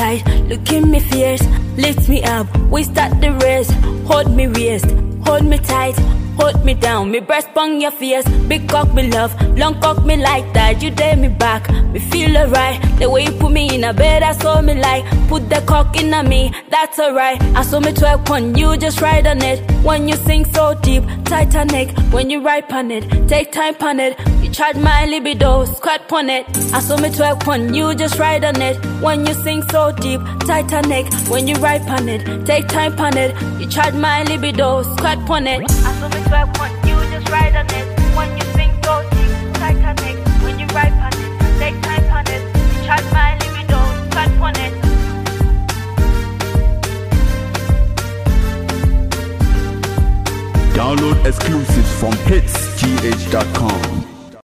eyes, look in me face, lift me up, we start the race. Hold me waist, hold me tight, hold me down, me breast on your face. Big cock me love, long cock me like that. You dare me back, me feel alright. The way you put me in a bed, I saw me like. Put the cock in a me, that's alright. I saw me 12 on you, just ride on it. When you sink so deep, Titanic. When you ride on it, take time on it. You charge my libido, squat on it. I saw me 12 on you, just ride on it. When you sink so deep, Titanic. When you ride on it, take time on it. You charge my libido, squat on it. I saw me 12 on you, just ride on it. When you sink so deep, Titanic. When you ride on it, take time on it. You charge my libido, squat on it. Download exclusives from hitsgh.com.